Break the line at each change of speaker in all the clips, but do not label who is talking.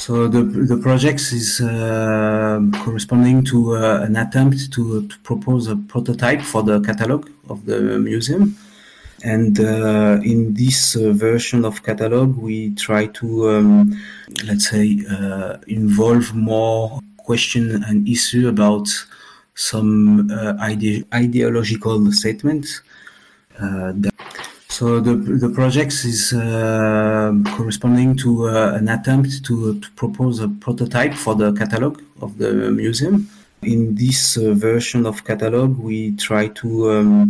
So the project is corresponding to an attempt to propose a prototype for the catalog of the museum. And in this version of catalog, we try to, involve more question and issue about some ideological statements. So the project is corresponding to an attempt to propose a prototype for the catalog of the museum. In this version of catalog, we try to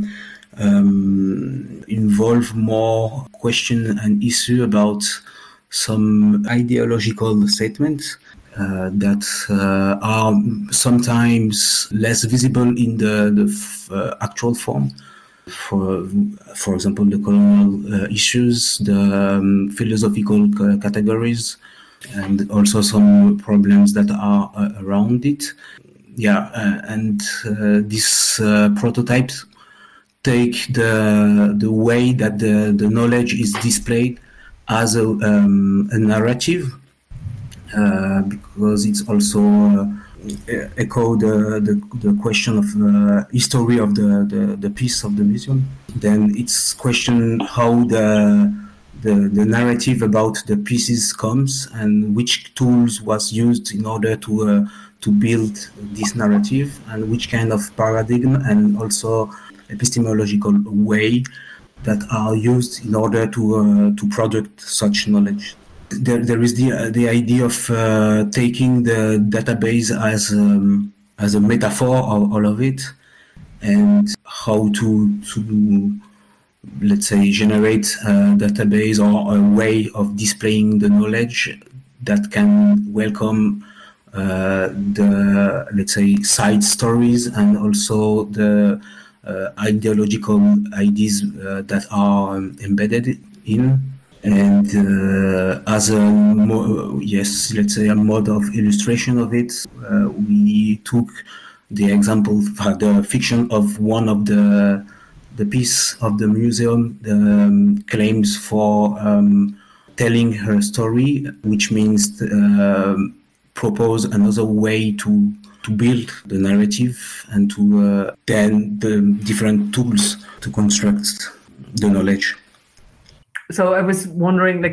involve more question and issue about some ideological statements that are sometimes less visible in the actual form. For example, the colonial issues, the philosophical categories, and also some problems that are around it. These prototypes take the way that the knowledge is displayed as a narrative, because it's also echo the question of the history of the piece of the museum. Then it's question how the narrative about the pieces comes and which tools was used in order to build this narrative, and which kind of paradigm and also epistemological way that are used in order to produce such knowledge. There is the idea of taking the database as a metaphor of all of it, and how to let's say generate a database or a way of displaying the knowledge that can welcome the, let's say, side stories and also the ideological ideas that are embedded in. And as a let's say a mode of illustration of it, we took the example, the fiction of one of the piece of the museum, the claims for telling her story, which means propose another way to build the narrative and to then the different tools to construct the knowledge.
So I was wondering,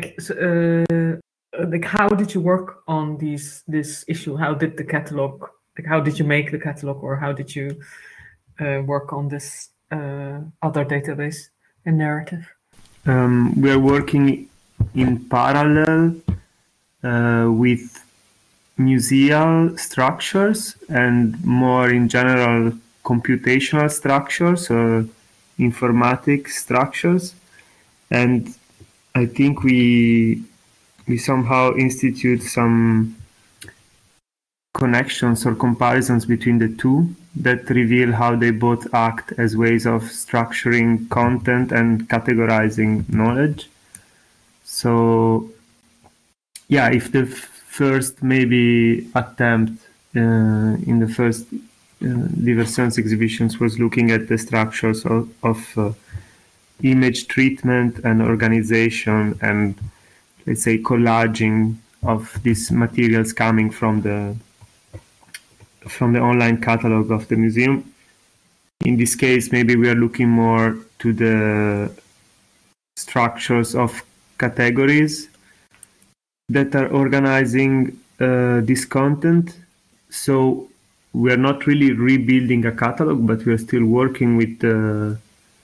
how did you work on this issue? How did the catalog, how did you make the catalog, or how did you work on this other database and narrative?
We are working in parallel with museal structures and more in general computational structures or informatic structures. And I think we somehow institute some connections or comparisons between the two that reveal how they both act as ways of structuring content and categorizing knowledge. So, if the first maybe attempt in the first Diversions exhibitions was looking at the structures of image treatment and organization and, let's say, collaging of these materials coming from the online catalog of the museum. In this case, maybe we are looking more to the structures of categories that are organizing this content. So we are not really rebuilding a catalog, but we are still working with the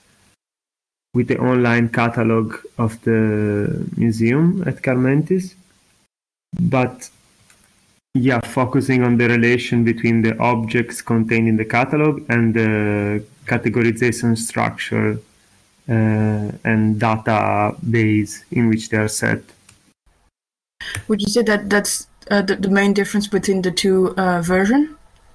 online catalog of the museum at Carmentis. But focusing on the relation between the objects contained in the catalog and the categorization structure and database in which they are set.
Would you say that that's the main difference between the two versions?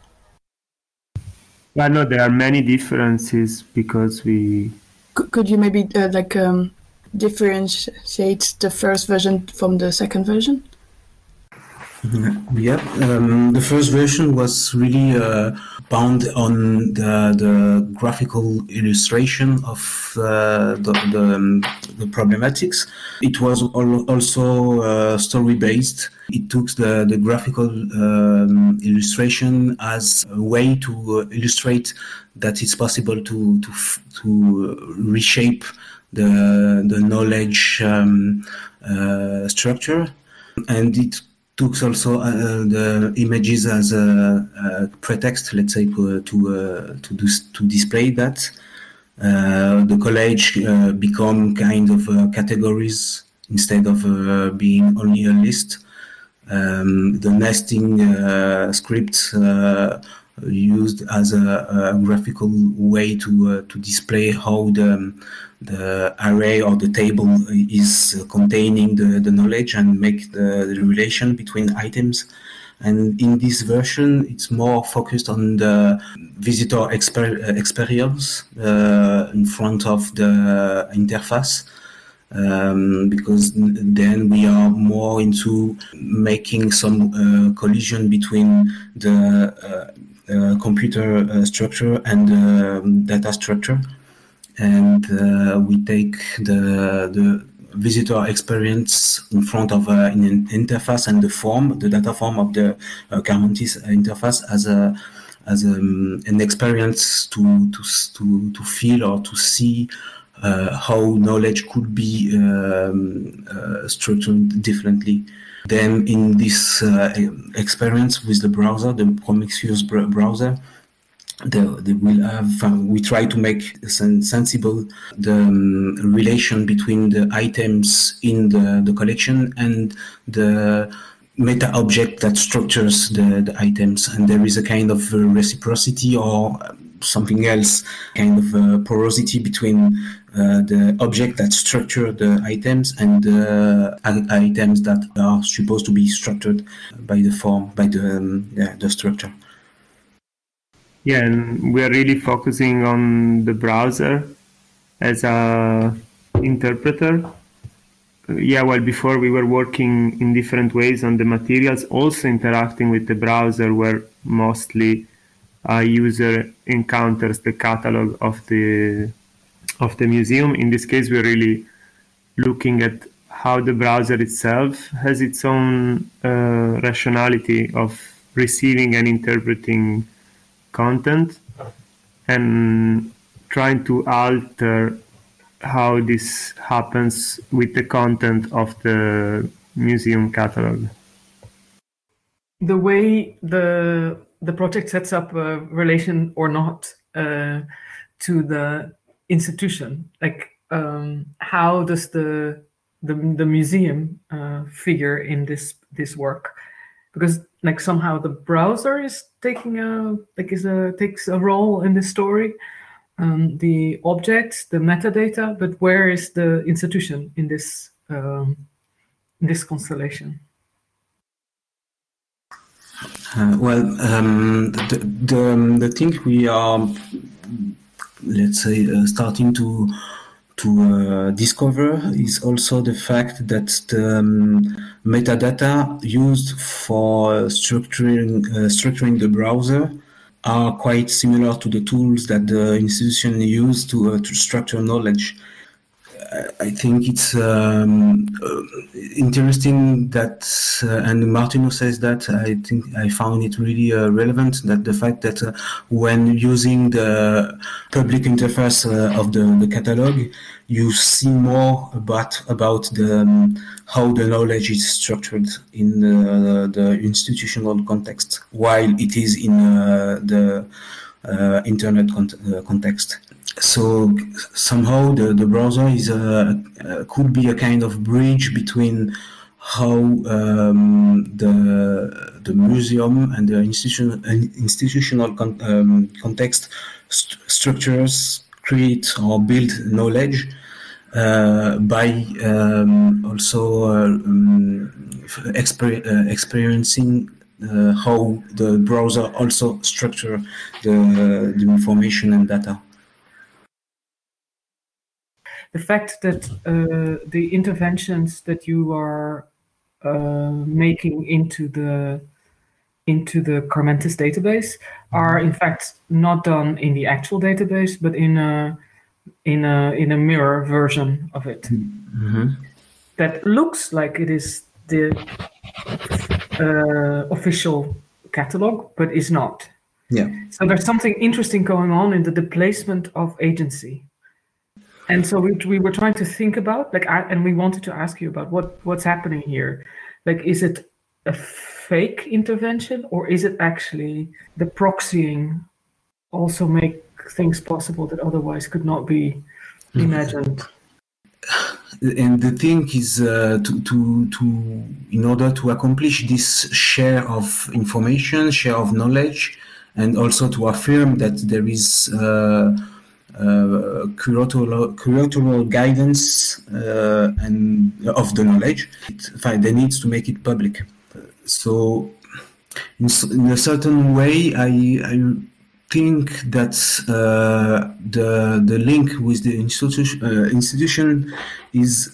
Well, no, there are many differences because we...
Could you maybe differentiate the first version from the second version?
Yeah, the first version was really bound on the graphical illustration of the problematics. It was also story based. It took the graphical illustration as a way to illustrate that it's possible to reshape the knowledge structure, and it took also the images as a pretext, let's say, to display that. The college become kind of categories instead of being only a list. The nesting script used as a graphical way to display how the array or the table is containing the knowledge and make the relation between items. And in this version, it's more focused on the visitor experience in front of the interface. Because then we are more into making some collision between the computer structure and the data structure, and we take the visitor experience in front of an interface and the data form of the Carmontis interface as an experience to feel or to see how knowledge could be structured differently. Then in this experience with the browser, the Prometheus browser, they will have, we try to make sensible the relation between the items in the collection and the meta object that structures the items. And there is a kind of reciprocity or something else, kind of porosity between the object that structure the items and the items that are supposed to be structured by the form, by the structure.
Yeah, and we are really focusing on the browser as a interpreter. Well, before we were working in different ways on the materials, also interacting with the browser, where mostly a user encounters the catalog of the museum. In this case, we're really looking at how the browser itself has its own rationality of receiving and interpreting content, and trying to alter how this happens with the content of the museum catalog.
The way the project sets up a relation or not to the institution, like how does the museum figure in this work? Because like somehow the browser is takes a role in the story, the objects, the metadata, but where is the institution in this constellation?
The thing we are, let's say, starting to discover is also the fact that the metadata used for structuring the browser are quite similar to the tools that the institution used to structure knowledge. I think it's interesting that, and Martino says that, I think I found it really relevant, that the fact that when using the public interface of the catalog, you see more about how the knowledge is structured in the institutional context, while it is in the internet context. So somehow the browser is could be a kind of bridge between how the museum and the institutional context structures create or build knowledge by also experiencing how the browser also structure the information and data.
The fact that the interventions that you are making into the Carmentis database are in fact not done in the actual database, but in a mirror version of it that looks like it is the official catalog, but is not.
Yeah.
So there's something interesting going on in the displacement of agency. And so we were trying to think about, and we wanted to ask you about what's happening here. Is it a fake intervention, or is it actually the proxying also make things possible that otherwise could not be imagined?
And the thing is, in order to accomplish this share of information, share of knowledge, and also to affirm that there is curatorial guidance and of the knowledge, they need to make it public. So, in a certain way, I think that the link with the institution is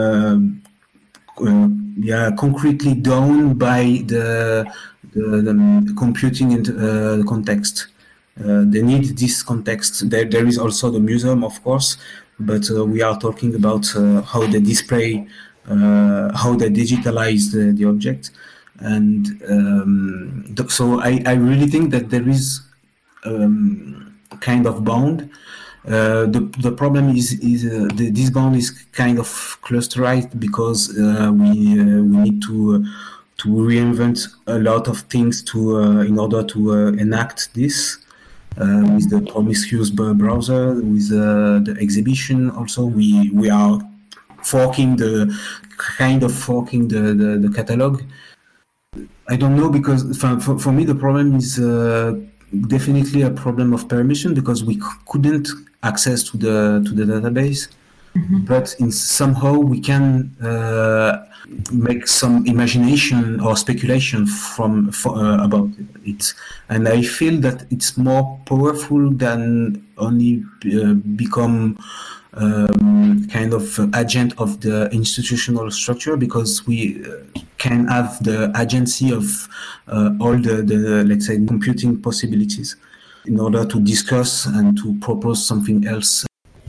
concretely done by the computing and the context. They need this context. There is also the museum, of course, but we are talking about how they display, how they digitalize the object. And so I really think that there is kind of bound. The problem is this bound is kind of clusterized because we need to reinvent a lot of things in order to enact this. With the promiscuous browser, with the exhibition, also we are forking the catalog. I don't know, because for me the problem is definitely a problem of permission, because we couldn't access to the database, but somehow we can make some imagination or speculation about it, and I feel that it's more powerful than only become kind of agent of the institutional structure, because we can have the agency of all the let's say computing possibilities in order to discuss and to propose something else.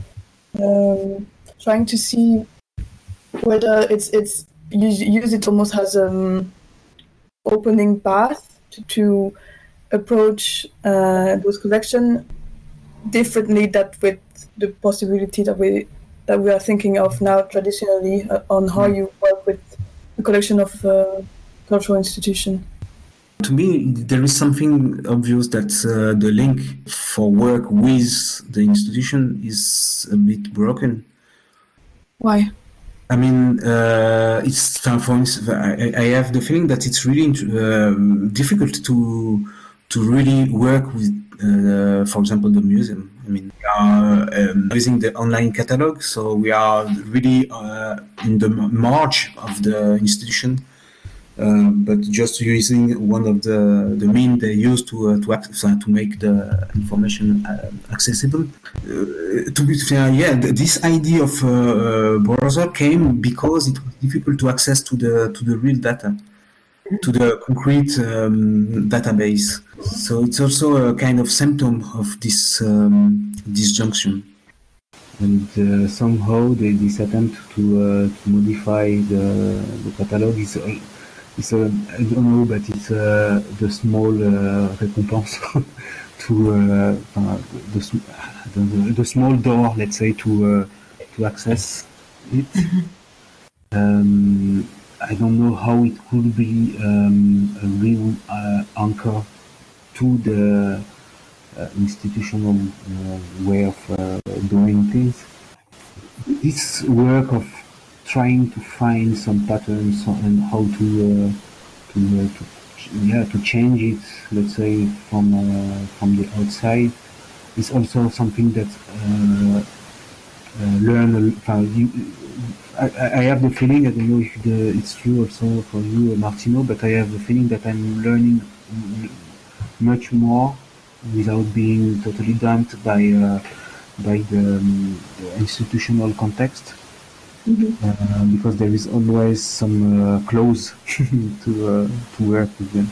Trying to see whether it's use it almost as opening path to approach those collection differently, that with the possibility that we are thinking of now traditionally on how you work with the collection of cultural institution.
To me, there is something obvious that the link for work with the institution is a bit broken.
Why?
I mean, it's for instance, I have the feeling that it's really difficult to really work with, for example, the museum. I mean, we are using the online catalog, so we are really in the marge of the institution, but just using one of the means they use to make the information accessible. To be fair, this idea of browser came because it was difficult to access to the real data, to the concrete database. So it's also a kind of symptom of this disjunction.
And somehow this attempt to modify the catalog is I don't know, but it's the small récompense to the small door, let's say, to access it. I don't know how it could be a real anchor to the institutional way of doing things. This work of trying to find some patterns and how to change it, let's say, from the outside, is also something that I have the feeling, I don't know if it's true also for you, Martino, but I have the feeling that I'm learning much more without being totally damped by the institutional context. because there is always some clause to work with them.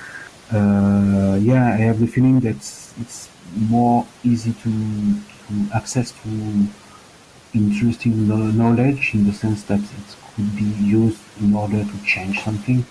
I have the feeling that it's more easy to access to interesting knowledge, in the sense that it could be used in order to change something.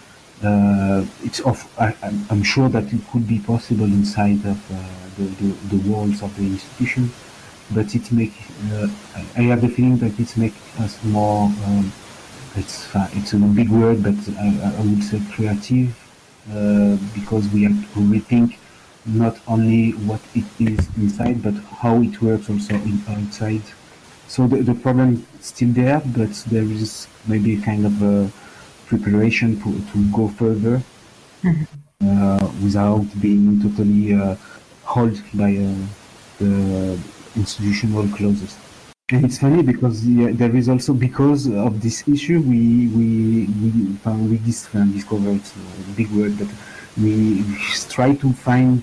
I'm sure that it could be possible inside of the walls of the institution, but I have the feeling that it makes us more. It's a big word, but I would say creative, because we have to rethink not only what it is inside, but how it works also outside. So the problem is still there, but there is maybe a kind of a preparation to go further, without being totally held by the institutional clauses. And it's funny because there is also, because of this issue, we discover, it's a big word, but we try to find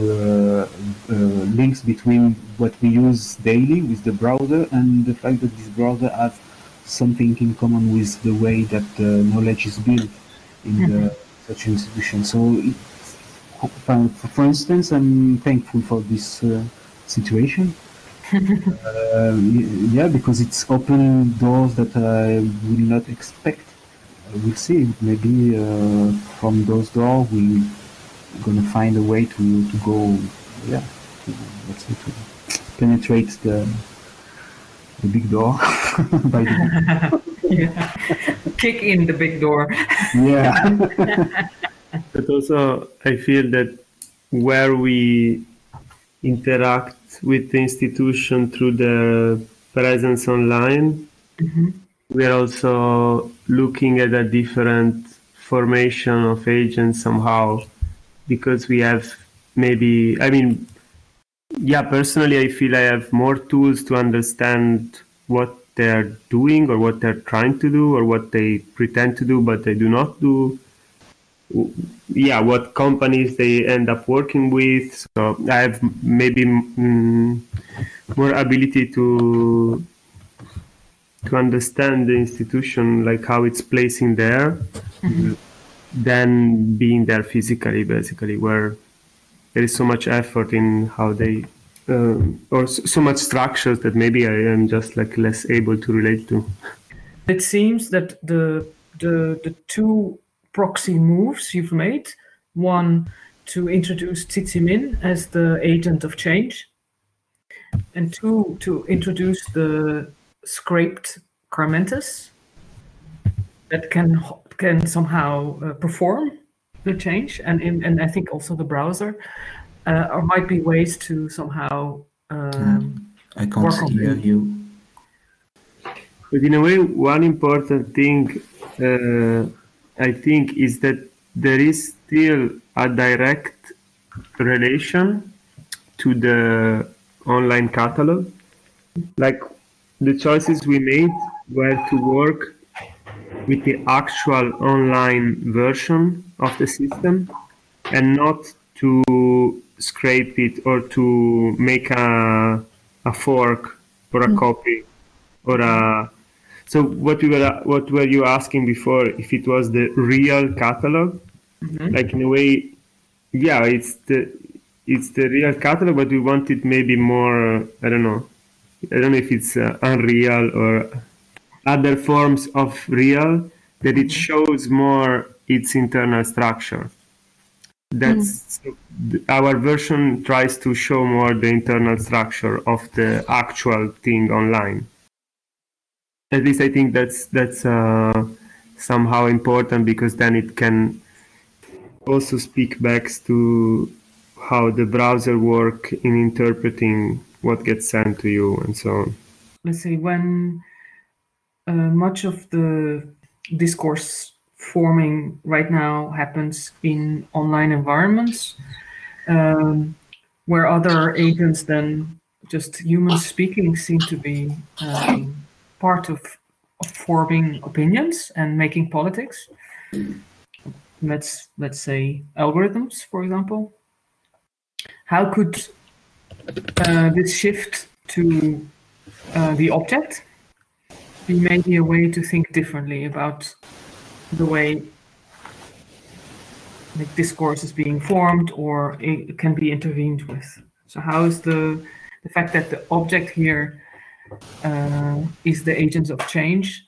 links between what we use daily with the browser and the fact that this browser has something in common with the way that knowledge is built in such institution. So, for instance, I'm thankful for this situation. Because it's opened doors that I would not expect. We'll see. Maybe from those doors we're gonna find a way to go. To penetrate the big door by the
kick in the big door.
Yeah.
But also, I feel that where we interact with the institution through the presence online, we are also looking at a different formation of agents somehow, because we have personally I feel I have more tools to understand what they're doing or what they're trying to do or what they pretend to do but they do not do. What companies they end up working with. So I have maybe more ability to understand the institution, like how it's placing there, than being there physically, basically, where there is so much effort in how they, or so much structures that maybe I am just like less able to relate to.
It seems that the two proxy moves you've made, one to introduce Tsitsimin as the agent of change, and two to introduce the scraped Carmentis that can somehow perform the change, and I think also the browser, or might be ways to somehow
I can't hear you.
But in a way, one important thing I think is that there is still a direct relation to the online catalog. Like the choices we made were to work with the actual online version of the system and not to scrape it or to make a fork or a copy or a. So what were you asking before? If it was the real catalog, like in a way, it's the real catalog, but we wanted maybe more. I don't know if it's Unreal or other forms of real, that it shows more its internal structure. That's our version tries to show more the internal structure of the actual thing online. At least I think that's somehow important, because then it can also speak back to how the browser work in interpreting what gets sent to you and so on.
Let's say when much of the discourse forming right now happens in online environments, where other agents than just humans speaking seem to be part of forming opinions and making politics. Let's say algorithms, for example. How could this shift to the object be maybe a way to think differently about the way like discourse is being formed or it can be intervened with. So how is the fact that the object here is the agents of change?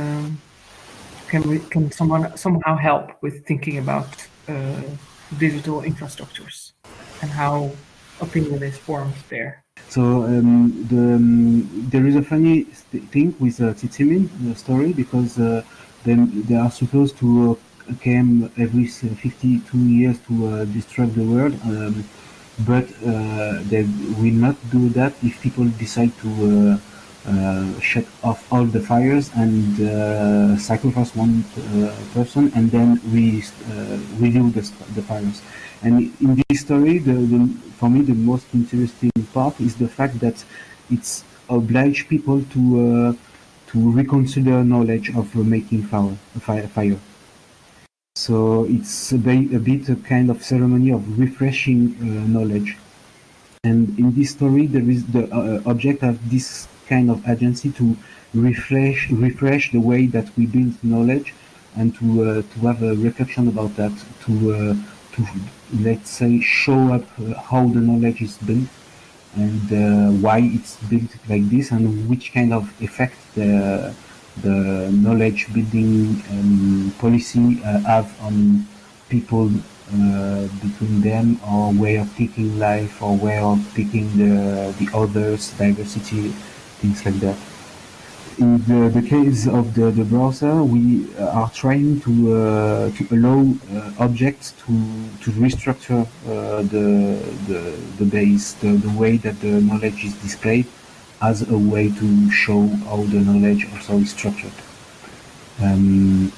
Can someone somehow help with thinking about digital infrastructures and how opinion is formed there?
So there is a funny thing with Tsitsimin, the story, because they are supposed to come every 52 years to destroy the world, but they will not do that if people decide to shut off all the fires and sacrifice one person and then renew the fires. And in this story, for me, the most interesting part is the fact that it's obliged people to reconsider knowledge of making fire. So it's a bit a kind of ceremony of refreshing knowledge. And in this story, there is the object of this kind of agency to refresh the way that we build knowledge, and to have a reflection about that, to let's say show up how the knowledge is built and why it's built like this, and which kind of effect the knowledge building policy have on people between them, or way of thinking life, or way of thinking the others, diversity, things like that. In the case of the browser, we are trying to allow objects to restructure the base, the way that the knowledge is displayed, as a way to show how the knowledge also is structured. In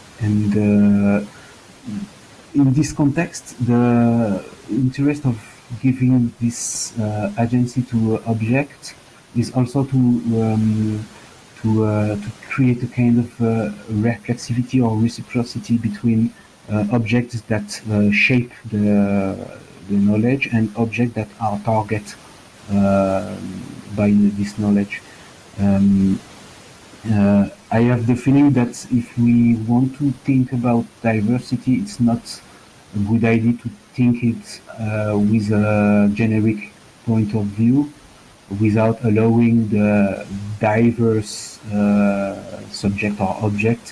this context, the interest of giving this agency to objects is also to create a kind of reflexivity or reciprocity between objects that shape the knowledge and objects that are target by this knowledge. I have the feeling that if we want to think about diversity, it's not a good idea to think it with a generic point of view, without allowing the diverse subject or object,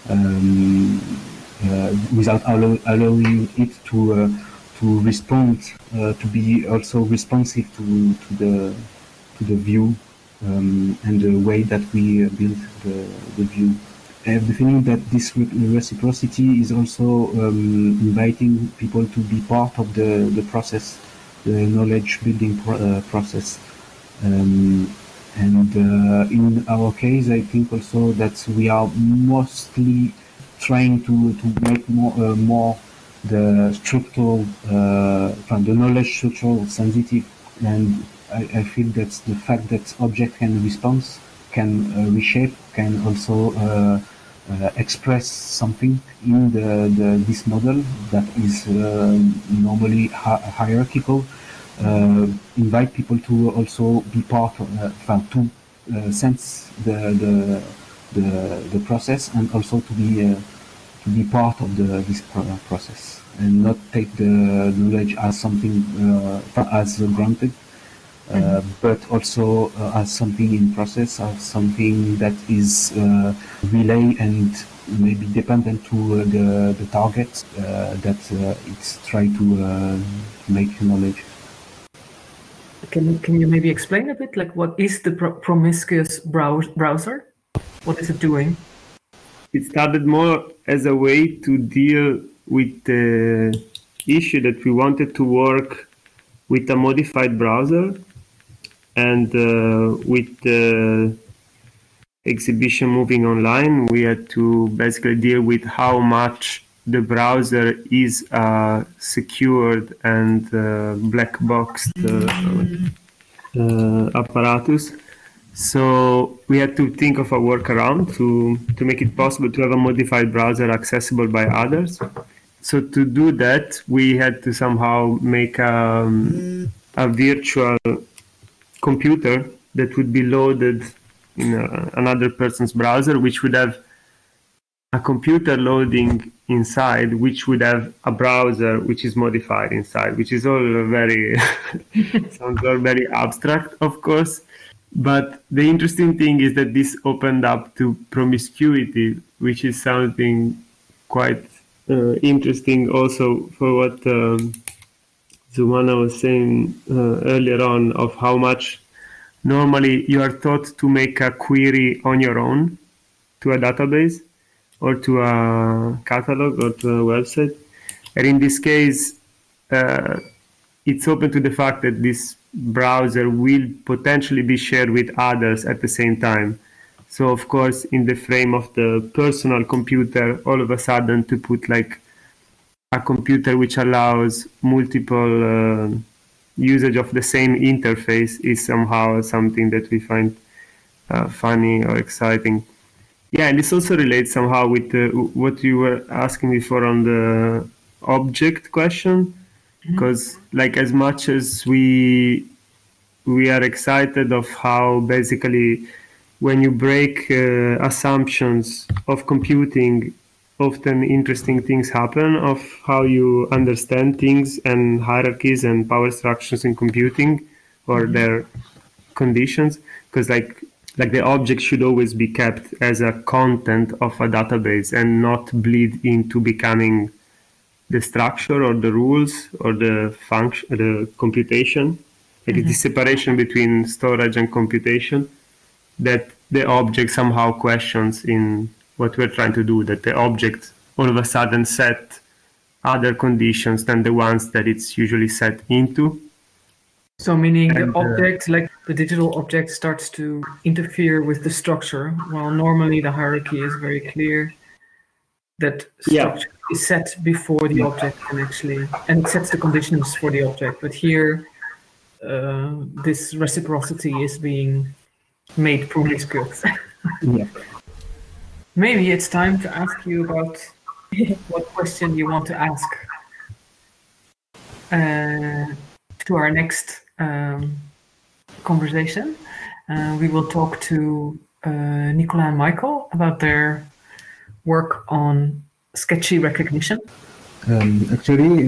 without allowing it to respond, to be also responsive to the view and the way that we build the view. I have the feeling that this reciprocity is also inviting people to be part of the process, the knowledge building process. In our case, I think also that we are mostly trying to make more the structural, the knowledge structural sensitive, and I feel that the fact that object can respond, can reshape, can also express something in this model that is normally hierarchical. Invite people to also be part of, to sense the process, and also to be part of this process, and not take the knowledge as something as granted, but also as something in process, as something that is relay and maybe dependent to the target that it's trying to make knowledge.
Can you maybe explain a bit, like what is the promiscuous browser? What is it doing?
It started more as a way to deal with the issue that we wanted to work with a modified browser, and with the exhibition moving online, we had to basically deal with how much the browser is secured and black boxed apparatus. So we had to think of a workaround to make it possible to have a modified browser accessible by others. So to do that, we had to somehow make a virtual computer that would be loaded another person's browser, which would have a computer loading inside, which would have a browser which is modified inside, which is all very sounds all very abstract, of course. But the interesting thing is that this opened up to promiscuity, which is something quite interesting also for what Zumana was saying earlier on, of how much normally you are taught to make a query on your own to a database or to a catalog or to a website. And in this case, it's open to the fact that this browser will potentially be shared with others at the same time. So of course, in the frame of the personal computer, all of a sudden to put like a computer which allows multiple usage of the same interface is somehow something that we find funny or exciting. Yeah, and this also relates somehow with what you were asking before on the object question, because like as much as we are excited of how basically when you break assumptions of computing, often interesting things happen of how you understand things and hierarchies and power structures in computing or their conditions, because like the object should always be kept as a content of a database and not bleed into becoming the structure or the rules or the function, the computation, like the separation between storage and computation that the object somehow questions in what we're trying to do, that the object all of a sudden set other conditions than the ones that it's usually set into.
So meaning the object, like the digital object, starts to interfere with the structure, while normally the hierarchy is very clear that structure is set before the object can actually, and it sets the conditions for the object. But here, this reciprocity is being made promiscuous. Maybe it's time to ask you about what question you want to ask to our next conversation. We will talk to Nicola and Michael about their work on sketchy recognition.
Actually,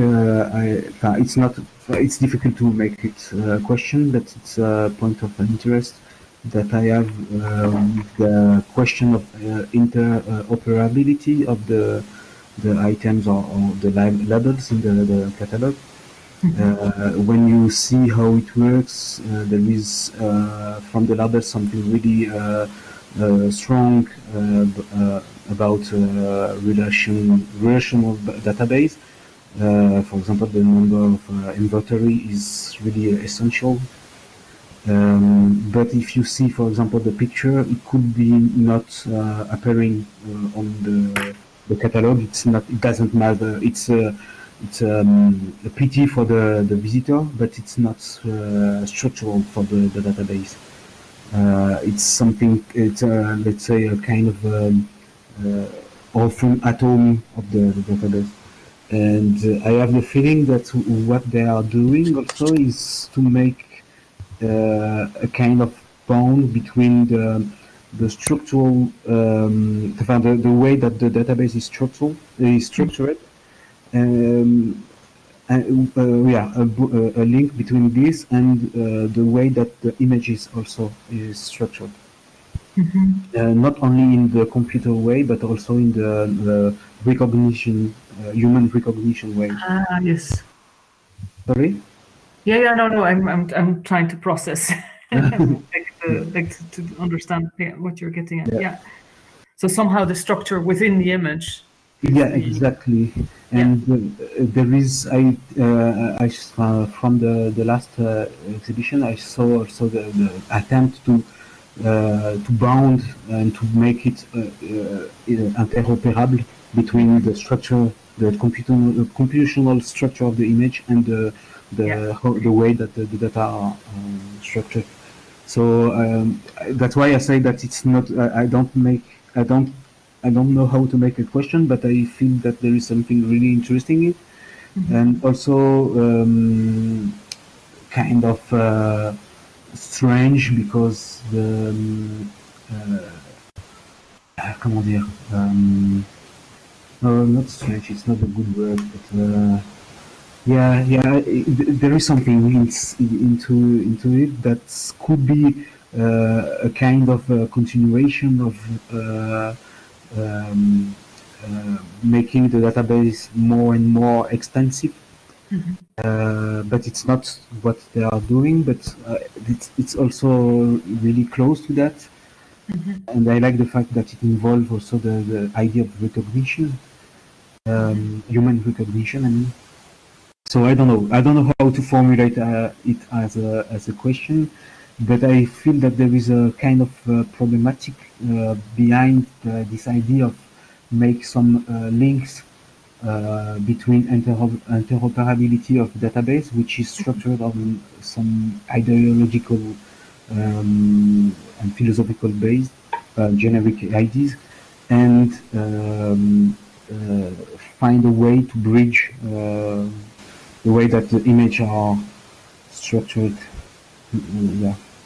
it's difficult to make it a question, but it's a point of interest that I have with the question of interoperability of the items or the labels in the catalog. When you see how it works, there is from the label something really strong about relational database. For example, the number of inventory is really essential. But if you see, for example, the picture, it could be not appearing on the catalog. It doesn't matter. It's a pity for the visitor, but it's not structural for the database. It's something. It's let's say a kind of orphan atom of the database. And I have the feeling that what they are doing also is to make a kind of bond between the structural, the way that the database is structured, and a link between this and the way that the images also is structured. Not only in the computer way, but also in the recognition, human recognition way.
Yes.
Sorry?
No. I'm trying to process, to understand what you're getting at. Yeah. So somehow the structure within the image.
Yeah, exactly. And there is I from the last exhibition, I saw also the attempt to bound and to make it interoperable between the structure, the computational structure of the image and the way that the data are structured. So that's why I say that it's not. I don't know how to make a question, but I feel that there is something really interesting in it, and also kind of strange because comment dire, no, not strange, it's not a good word, but there is something into it that could be a kind of continuation of making the database more and more extensive. But it's not what they are doing, but it's also really close to that. And I like the fact that it involves also the idea of recognition, human recognition. I mean, so I don't know how to formulate it as a question, but I feel that there is a kind of problematic behind this idea of make some links between interoperability of database, which is structured on some ideological and philosophical based generic ideas, and find a way to bridge the way that the images are structured. Yeah.